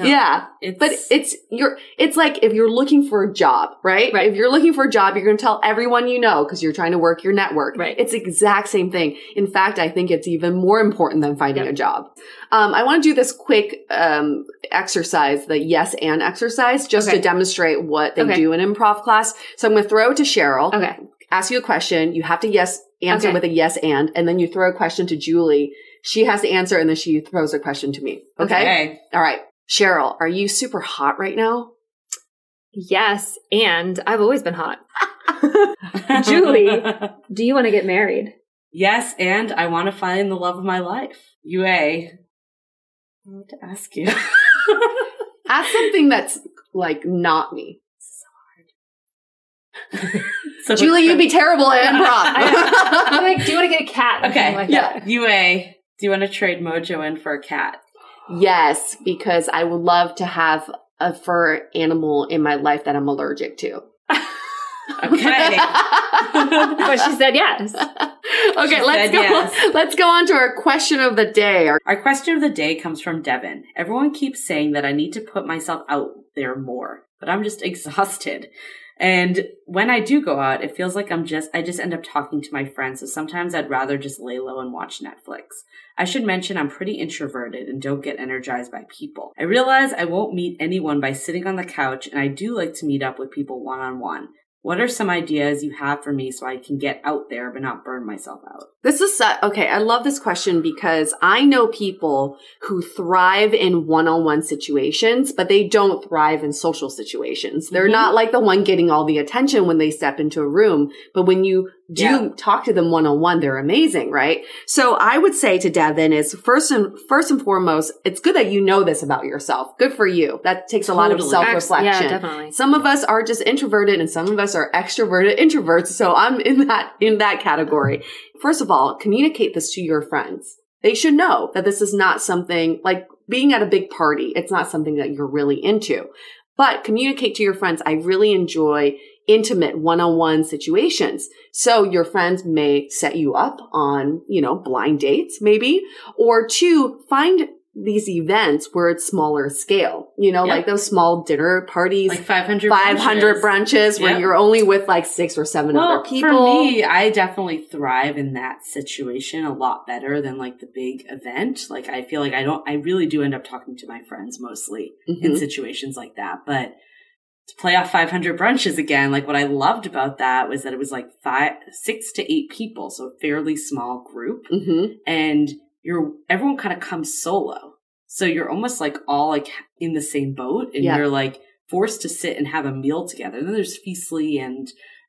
it's like if you're looking for a job, right? If you're looking for a job, you're going to tell everyone you know because you're trying to work your network. It's the exact same thing. In fact, I think it's even more important than finding a job. I want to do this quick exercise, the yes and exercise, just to demonstrate what they do in improv class. So I'm going to throw it to Cheryl. Ask you a question. You have to answer with a yes and then you throw a question to Julie. She has to answer and then she throws a question to me. Okay. All right. Cheryl, are you super hot right now? Yes, and I've always been hot. Julie, do you want to get married? Yes, and I want to find the love of my life. Yue, I want to ask you. Ask something that's like not me. So Julie, you'd be terrible at improv. I'm like, do you want to get a cat? Okay. Like that. UA, do you want to trade Mojo in for a cat? Yes, because I would love to have a fur animal in my life that I'm allergic to. Okay. But she said yes. Okay, let's go. Yes. Let's go on to our question of the day. Our question of the day comes from Devin. Everyone keeps saying that I need to put myself out there more, but I'm just exhausted. And when I do go out, it feels like I just end up talking to my friends. So sometimes I'd rather just lay low and watch Netflix. I should mention I'm pretty introverted and don't get energized by people. I realize I won't meet anyone by sitting on the couch, and I do like to meet up with people one-on-one. What are some ideas you have for me so I can get out there but not burn myself out? This is okay. I love this question because I know people who thrive in one-on-one situations, but they don't thrive in social situations. They're not like the one getting all the attention when they step into a room, but when you do talk to them one-on-one, they're amazing, right? So I would say to Devin is first and foremost, it's good that you know this about yourself. Good for you. That takes a lot of self-reflection. Yeah, definitely. Some of us are just introverted and some of us are extroverted introverts. So I'm in that category. First of all, communicate this to your friends. They should know that this is not something like being at a big party. It's not something that you're really into, but communicate to your friends. I really enjoy intimate one-on-one situations. So your friends may set you up on, blind dates maybe, or two, find these events where it's smaller scale, like those small dinner parties, like 500 brunches where you're only with like 6 or 7 other people. For me, I definitely thrive in that situation a lot better than like the big event. Like I feel like I really do end up talking to my friends mostly in situations like that. But to play off 500 brunches again, like what I loved about that was that it was like 6 to 8 people. So a fairly small group and everyone kind of comes solo. So you're almost like all like in the same boat and you're like forced to sit and have a meal together. And then there's Feastly and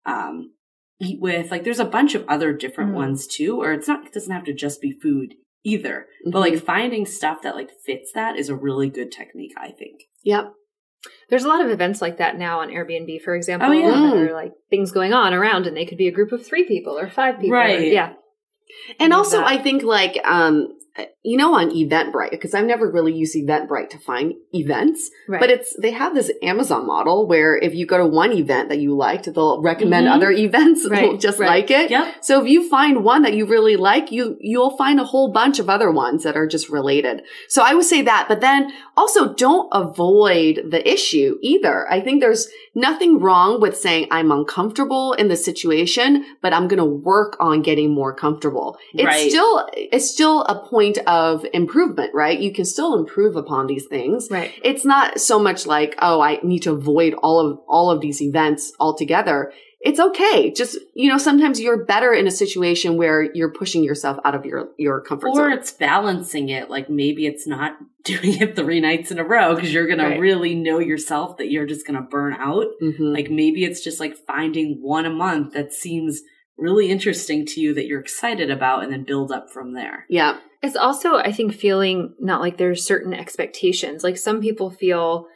Eat With. Like there's a bunch of other different ones too, or it doesn't have to just be food either. But like finding stuff that like fits that is a really good technique, I think. Yep. There's a lot of events like that now on Airbnb, for example. That are like things going on around and they could be a group of 3 people or 5 people. Right. And also I think like, on Eventbrite, because I've never really used Eventbrite to find events, but they have this Amazon model where if you go to one event that you liked, they'll recommend other events like it. Yep. So if you find one that you really like, you'll find a whole bunch of other ones that are just related. So I would say that, but then also don't avoid the issue either. I think there's nothing wrong with saying I'm uncomfortable in the situation, but I'm going to work on getting more comfortable. It's still a point of improvement, right? You can still improve upon these things. Right. It's not so much like, oh, I need to avoid all of these events altogether. It's okay. Just, sometimes you're better in a situation where you're pushing yourself out of your comfort zone. Or it's balancing it. Like maybe it's not doing it 3 nights in a row because you're going to really know yourself that you're just going to burn out. Like maybe it's just like finding one a month that seems really interesting to you that you're excited about and then build up from there. Yeah. It's also, I think, feeling not like there's certain expectations. Like some people feel,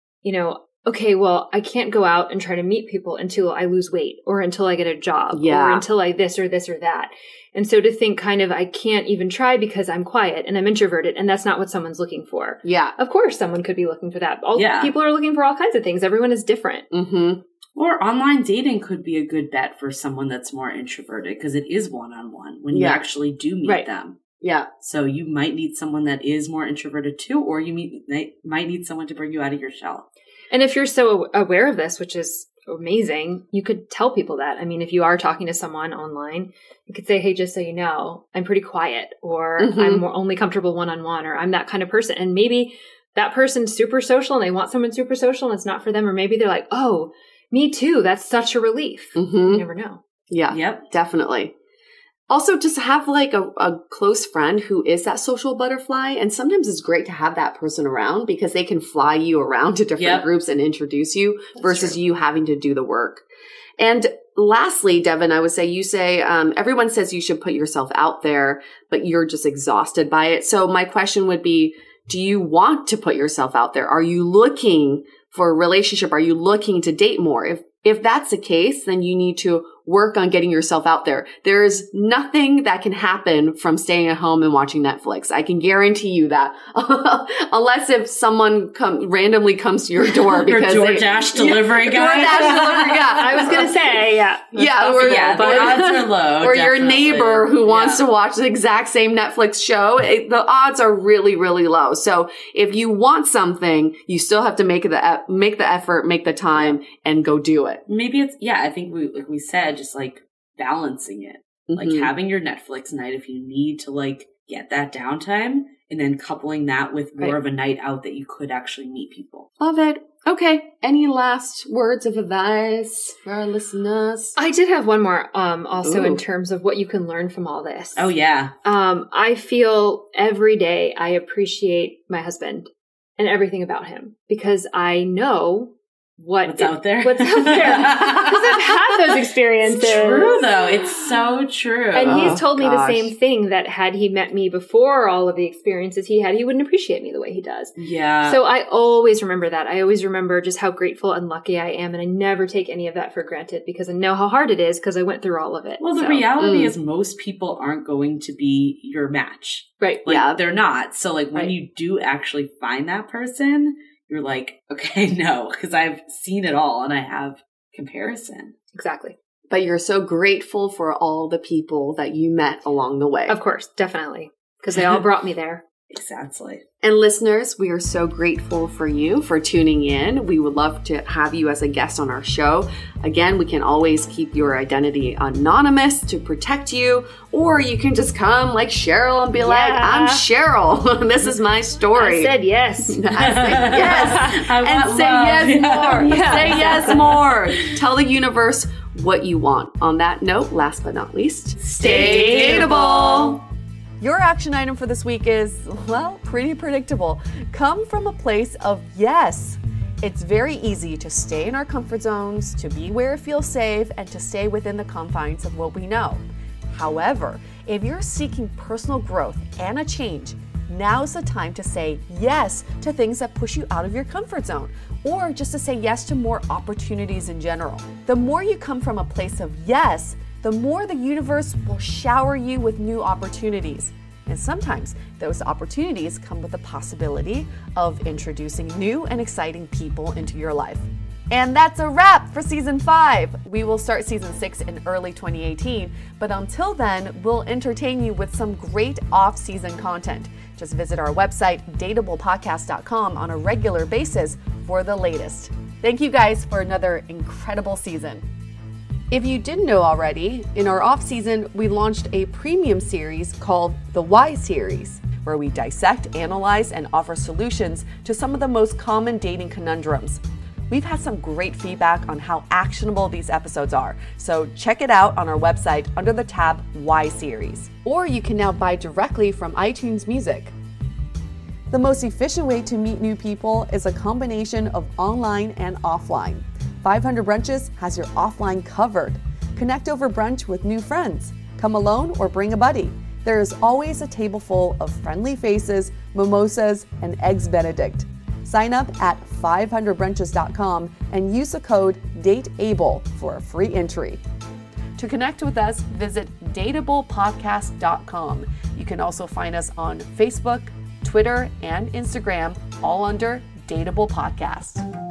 okay, well, I can't go out and try to meet people until I lose weight or until I get a job or until I this or this or that. And so to think kind of, I can't even try because I'm quiet and I'm introverted and that's not what someone's looking for. Yeah. Of course, someone could be looking for that. People are looking for all kinds of things. Everyone is different. Or online dating could be a good bet for someone that's more introverted because it is one-on-one when you actually do meet them. Yeah. So you might need someone that is more introverted too, or you might need someone to bring you out of your shell. And if you're so aware of this, which is amazing, you could tell people that. I mean, if you are talking to someone online, you could say, hey, just so you know, I'm pretty quiet, or I'm only comfortable one-on-one, or I'm that kind of person. And maybe that person's super social and they want someone super social and it's not for them. Or maybe they're like, oh, me too. That's such a relief. You never know. Yeah. Yep. Definitely. Also, just have like a close friend who is that social butterfly. And sometimes it's great to have that person around because they can fly you around to different groups and introduce you versus you having to do the work. And lastly, Devin, I would say everyone says you should put yourself out there, but you're just exhausted by it. So my question would be, do you want to put yourself out there? Are you looking for a relationship? Are you looking to date more? If that's the case, then you need to work on getting yourself out there. There's nothing that can happen from staying at home and watching Netflix. I can guarantee you that. Unless if someone randomly comes to your door because DoorDash delivery guy. DoorDash delivery guy. I was going to say, yeah. The odds are low. Or your neighbor who wants to watch the exact same Netflix show. The odds are really, really low. So if you want something, you still have to make the effort, make the time, and go do it. Maybe it's, I think we said, just like balancing it, like having your Netflix night if you need to like get that downtime, and then coupling that with more of a night out that you could actually meet people. Love it. Okay. Any last words of advice for our listeners? I did have one more, also in terms of what you can learn from all this. Oh yeah. I feel every day I appreciate my husband and everything about him because I know what's out there. Because I've had those experiences. It's true, though. It's so true. And he's told me the same thing, that had he met me before all of the experiences he had, he wouldn't appreciate me the way he does. Yeah. So I always remember that. I always remember just how grateful and lucky I am. And I never take any of that for granted because I know how hard it is because I went through all of it. Well, the reality is most people aren't going to be your match. Right. Like, they're not. So like when you do actually find that person, you're like, okay, no, because I've seen it all and I have comparison. Exactly. But you're so grateful for all the people that you met along the way. Of course, definitely. Because they all brought me there. Exactly. And listeners, we are so grateful for you for tuning in. We would love to have you as a guest on our show. Again, we can always keep your identity anonymous to protect you, or you can just come like Cheryl and be like, I'm Cheryl. This is my story. I said yes. I said yes. And say yes more. Say yes more. Tell the universe what you want. On that note, last but not least, stay dateable. Your action item for this week is, well, pretty predictable. Come from a place of yes. It's very easy to stay in our comfort zones, to be where it feels safe, and to stay within the confines of what we know. However, if you're seeking personal growth and a change, now's the time to say yes to things that push you out of your comfort zone, or just to say yes to more opportunities in general. The more you come from a place of yes, the more the universe will shower you with new opportunities. And sometimes those opportunities come with the possibility of introducing new and exciting people into your life. And that's a wrap for season 5. We will start season 6 in early 2018, but until then, we'll entertain you with some great off-season content. Just visit our website, dateablepodcast.com, on a regular basis for the latest. Thank you guys for another incredible season. If you didn't know already, in our off-season, we launched a premium series called the Why Series, where we dissect, analyze, and offer solutions to some of the most common dating conundrums. We've had some great feedback on how actionable these episodes are, so check it out on our website under the tab Why Series. Or you can now buy directly from iTunes Music. The most efficient way to meet new people is a combination of online and offline. 500 Brunches has your offline covered. Connect over brunch with new friends. Come alone or bring a buddy. There is always a table full of friendly faces, mimosas, and eggs Benedict. Sign up at 500brunches.com and use the code DATEABLE for a free entry. To connect with us, visit dateablepodcast.com. You can also find us on Facebook, Twitter, and Instagram, all under Dateable Podcast.